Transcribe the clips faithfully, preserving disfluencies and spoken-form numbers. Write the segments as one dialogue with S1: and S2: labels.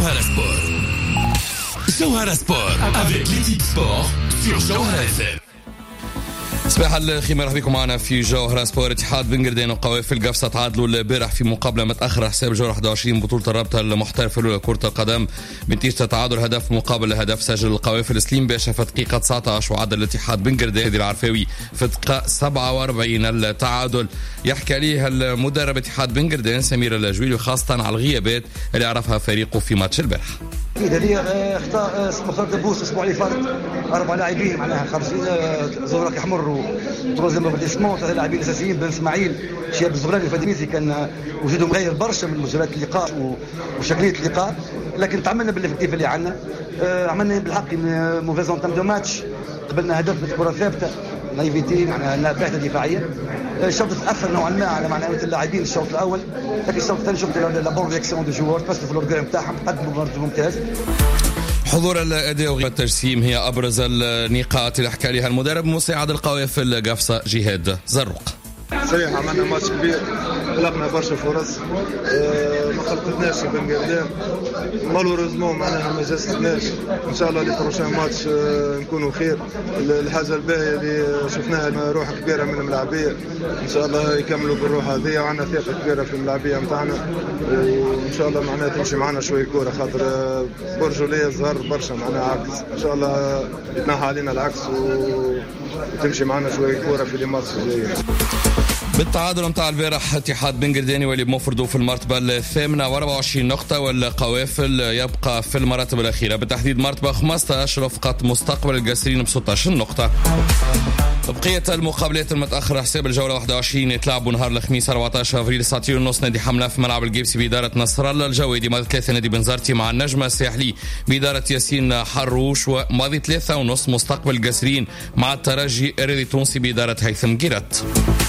S1: Jawhara Sport. Jawhara Sport avec l'équipe sport sur Jawhara إف إم. صباح الخير، مرحبا بكم معنا في جوهرة سبور. اتحاد بن قردين وقوافل قفصة تعادلوا البارح في مقابلة متأخرة حساب جولة واحد وعشرين بطولة الرابطة المحترفة الأولى كرة القدم بنتيجة تعادل هدف مقابل هدف. سجل القوافل سليم باشا في دقيقة تسعة عشر وعدل الاتحاد بن قردين العرفاوي في دقيقة سبعة وأربعين التعادل. يحكي عليه المدرب اتحاد بن قردين سمير الجويلي وخاصة على الغيابات اللي عرفها فريقه في ماتش البارح.
S2: هذه اختار مختار دبوس الاسبوع اللي فات اربع لاعبين معناها خمسين زوراك احمر وتروزيام موفرديسمون ثلاثه لاعبين اساسيين. بن اسماعيل شاب الزغراني وفادي كان وجودهم غير برشا من مجريات اللقاء وشكليه اللقاء، لكن تعاملنا بالافكتيف اللي عندنا. عملنا بالحق موفيز اونتام دو ماتش، قبلنا هدف بالكره ثابته نايفيتي معناها باحثه دفاعيه. الشوط تاثر نوعا ما على معنويات اللاعبين الشوط الاول، لكن الشوط الثاني شفت لا بون رياكسيون دو جوار بس في الاورجرام تاعهم قدموا مباراه ممتاز.
S1: حضور الأداء والتجسيم هي أبرز النقاط اللي حكى عليها المدرب مساعد القوافل قفصة جهاد زروق.
S3: صحيح عملنا ماتش كبير، خلقنا برشا فرص، أه ما خلقتناش بن قردان مالوريزمون معناها ما جسدناش. ان شاء الله لي بروشان ماتش أه نكونوا خير. الحاجه الباهيه اللي شفناها روح كبيره من الملاعبيه، ان شاء الله يكملوا بالروح هذه، وعندنا ثقه كبيره في الملاعبيه نتاعنا، وان شاء الله معناها تمشي معنا شويه كوره، خاطر برجوليه صغار برشا معناها عكس. ان شاء الله يتنحى علينا العكس وتمشي معنا شويه كوره في لي ماتش الجايين.
S1: بالتعادل متاع البارح اتحاد بن قرداني واللي بمفرده في المرتبة الثامنة وأربعة وعشرين نقطة، والقوافل يبقى في المراتب الأخيرة بالتحديد مرتبة خمسة عشر رفقة مستقبل القاسرين ب ستة عشر نقطة. بقية المقابلات المتأخرة حساب الجولة واحد وعشرين يتلعبوا نهار الخميس أربعة عشر أفريل ساعتين ونص نادي حملة في ملعب الجيبسي بإدارة نصر الله الجوادي. ماضي ثلاثة نادي بنزرتي مع النجمة الساحلي بإدارة ياسين حروش. وماضي ثلاثة ونص مستقبل القاسرين مع الترجي الرياضي التونسي بإدارة هيثم جيرت.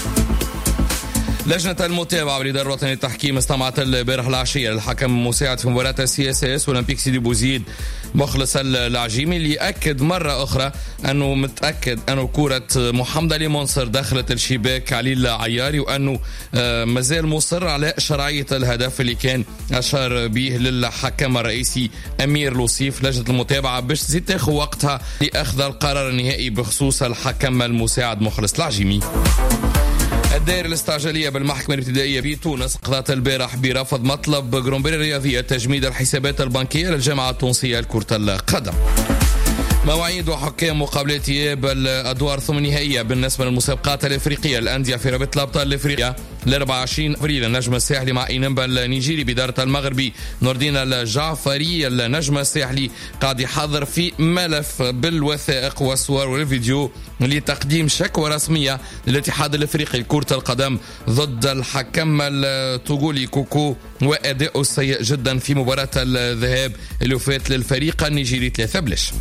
S1: لجنة المتابعة بالإدارة الوطنية للتحكيم استمعت البارح العشية للحكم المساعد في مباراة السي اس اس اولمبيك سيدي بوزيد مخلص العجيمي، اللي أكد مرة أخرى أنه متأكد أنه كرة محمد علي منصر دخلت الشباك علي عياري، وأنه مازال مصر على شرعية الهدف اللي كان أشار به للحكم الرئيسي أمير لوصيف. لجنة المتابعة باش تزيد تاخذ وقتها لأخذ القرار النهائي بخصوص الحكم المساعد مخلص العجيمي. الدائرة الاستعجالية بالمحكمة الابتدائية بتونس قضت البارح برفض مطلب جرومبير الرياضية تجميد الحسابات البنكية للجامعة التونسية لكرة القدم. مواعيد وحكام مقابلات إياب الأدوار الثمن نهائية بالنسبة للمسابقات الإفريقية الأندية في رابطة الأبطال الإفريقية لأربعة وعشرين أفريل. النجم الساحلي مع إنبا النيجيري بإدارة المغربي نور الدين الجعفري. النجم الساحلي قاعد يحضر في ملف بالوثائق والصور والفيديو لتقديم شكوى رسمية للاتحاد الإفريقي لكرة القدم ضد الحكم التوغولي كوكو وأداؤه السيء جدا في مباراة الذهاب اللي فات للفريق النيجيري ثلاثة بلاش.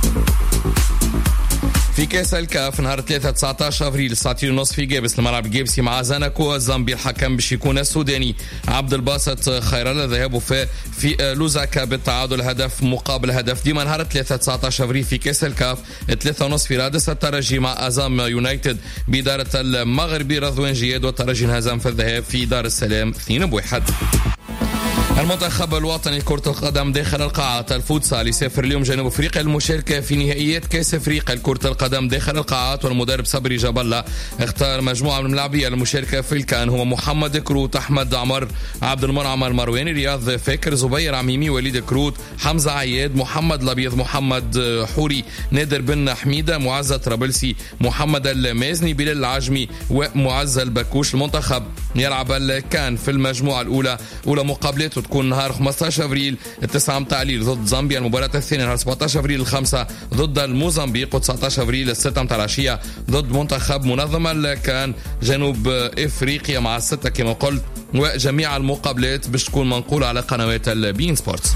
S1: في كاس الكاف نهار ثلاثة تسعة عشر أفريل ساعتين ونص في جابس الملعب الجيبسي مع زاناكو الزامبي. الحكم باش يكون السوداني عبد الباسط خير الله. ذهابه في في لوزاكا بالتعادل هدف مقابل هدف. ديما نهار ثلاثة تسعة عشر أفريل في كاس الكاف ثلاثة ونص في رادس الترجي مع أزام يونايتد بإدارة المغربي رضوان جياد، والترجي انهزم في الذهاب في دار السلام اثنين بواحد. المنتخب الوطني لكرة القدم داخل القاعات الفوتسال يسافر اليوم جنوب افريقيا للمشاركة في نهائيات كاس افريقيا لكرة القدم داخل القاعات. والمدرب صبري جبلة اختار مجموعة من الملاعبية للمشاركة في الكان، هو محمد كروت، احمد عمر، عبد المنعم المرواني، رياض فاكر، زبير عميمي، وليد كروت، حمزة عياد، محمد لبيض، محمد حوري، نادر بن حميدة، معزة طرابلسي، محمد المازني، بلال العجمي ومعز البكوش. المنتخب يلعب الكان في المجموعة الأولى. أولى مقابلته تكون نهار خمسة عشر أفريل التسعة متاع الليل ضد زامبيا. المباراة الثانية نهار سبعة عشر أفريل الخمسة ضد الموزمبيق، و19 أفريل الستة متاع العشية ضد منتخب منظم الكان جنوب افريقيا مع الستة كما قلت. وجميع المقابلات باش تكون منقولة على قنوات البين سبورتس.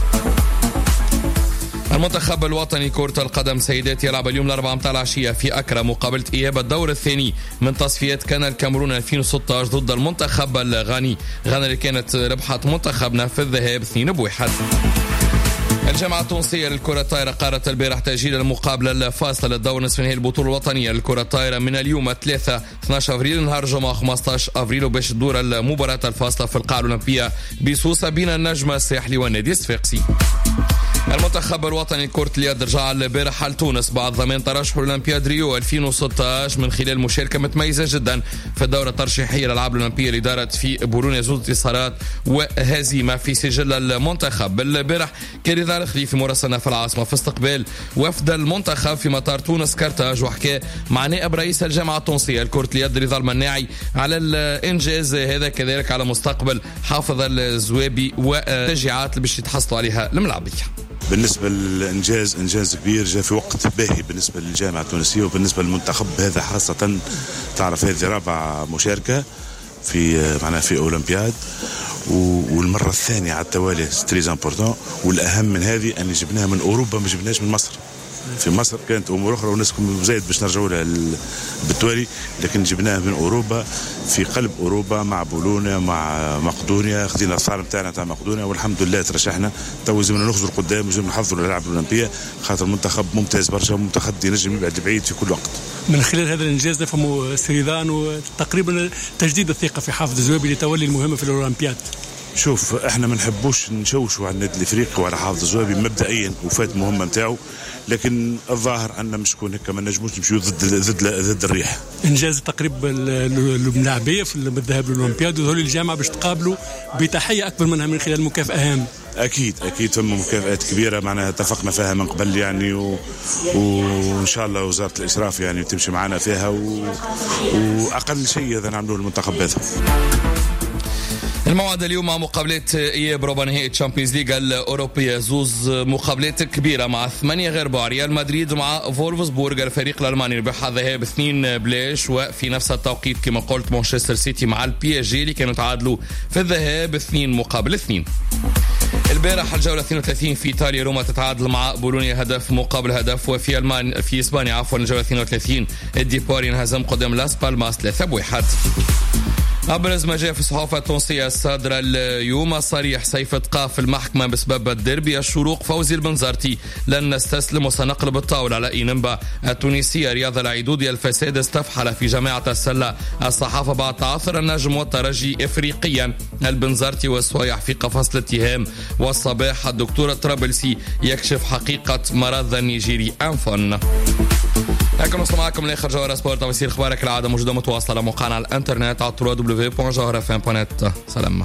S1: المنتخب الوطني كرة القدم سيدات يلعب اليوم الأربعاء متاع العشية في أكرا مقابلة إياب الدور الثاني من تصفيات كان الكاميرون ألفين وستة عشر ضد المنتخب الغاني. غانا اللي كانت ربحت منتخبنا في الذهاب اثنين بواحد. الجامعة التونسية للكرة الطائرة قررت البارح تأجيل المقابلة الفاصلة للدور نصف نهائي البطولة الوطنية للكرة الطائرة من اليوم ثلاثة اثني عشر أفريل نهار الجمعة خمسة عشر أفريل، وباش تدور المباراة الفاصلة في القاعة الأولمبية بسوسة بين النجم الساحلي والنادي الصفاقسي. المنتخب الوطني لكرة اليد رجع البارح على تونس بعد ضمان ترشح الأولمبياد ريو ألفين وستة عشر من خلال مشاركة متميزة جدا في الدورة الترشيحية للألعاب الأولمبية اللي دارت في بولونيا، زوج انتصارات وهزيمة في سجل المنتخب. البارح كان رضا الخليفي مراسلنا في العاصمة في استقبال وفد المنتخب في مطار تونس كرتاج، وحكى مع نائب رئيس الجامعة التونسية لكرة اليد رضا المناعي على الإنجاز هذا، كذلك على مستقبل حافظ الزوابي والتشجيعات اللي باش يتحصلوا عليها الملاعبية.
S4: بالنسبة للإنجاز إنجاز كبير جاء في وقت باهي بالنسبة للجامعة التونسية وبالنسبة للمنتخب هذا خاصة. تعرف هذه رابع مشاركة في معنا في أولمبياد والمرة الثانية على التوالي ستريز امبورتون، والأهم من هذه أن جبناها من أوروبا ما جبناش من مصر. في مصر كانت امور اخرى والناس زايد باش نرجعوا لها بالتوالي، لكن جبناها من اوروبا في قلب اوروبا مع بولونيا مع مقدونيا، خذينا الصار نتاعنا تاع مقدونيا والحمد لله ترشحنا. تو لازمنا نخرجوا لقدام ولازم نحضروا للالعاب الاولمبيه، خاطر المنتخب ممتاز برشا ومتخدي نجم يبعد بعيد في كل وقت.
S5: من خلال هذا الانجاز نفهموا سريدان وتقريبا تجديد الثقه في حافظ الزوابي لتولي المهمه في الاولمبياد.
S4: شوف احنا ما نحبوش نشوشوا على النادي الافريقي وعلى حافظ الزوابي مبدئيا وفات المهمه نتاعو، لكن الظاهر ان مش نكون هكا ما نجموش نمشيو ضد ضد ضد الريح.
S5: انجاز تقريب الملاعبيه في الذهاب للاولمبياد وذول الجامعه باش تقابلوا بتحيه اكبر منها من خلال مكافاه هامه.
S4: اكيد اكيد ثم مكافآت كبيره معناها اتفقنا فيها من قبل يعني و... وان شاء الله وزاره الاشراف يعني تمشي معنا فيها و... واقل شيء هذا نعملوه المنتخب هذا.
S1: الموعد اليوم مع مقابلات اياب ربع نهائي تشامبيونز ليغ الاوروبيه، زوز مقابلات كبيره مع ثمانيه غير بعض. ريال مدريد مع فولفسبورغ الفريق الالماني ربح الذهاب اثنين بلاش، وفي نفس التوقيت كما قلت مانشستر سيتي مع البي اس جي اللي كانوا تعادلوا في الذهاب اثنين مقابل اثنين. البارح الجولة اثنين وثلاثين في إيطاليا روما تتعادل مع بولونيا هدف مقابل هدف، وفي ألمان في إسبانيا عفوا الجولة اثنين وثلاثين الديباري انهزم قدام لاس بالماس ثلاثة بواحد. أبرز ما جاء في الصحافة التونسية الصادرة اليوم صريح سيف تقاف المحكمة بسبب الديربي، الشروق فوزي البنزرتي لن نستسلم وسنقلب الطاول على إينمبا التونسية. رياض العيدودي الفساد استفحل في جماعة السلة الصحافة بعد تعثر النجم والترجي إفريقيا. البنزرتي والسويح في قفص الاتهام، والصباح الدكتور الطرابلسي يكشف حقيقة مرض النيجيري أنفون. هكذا نوصل معكم لاخر جوهرة سبورت ويصير اخبارك العاده موجوده متواصله على موقعنا على الانترنت على دبليو دبليو دبليو دوت جوهرة اف ام دوت نت. سلام.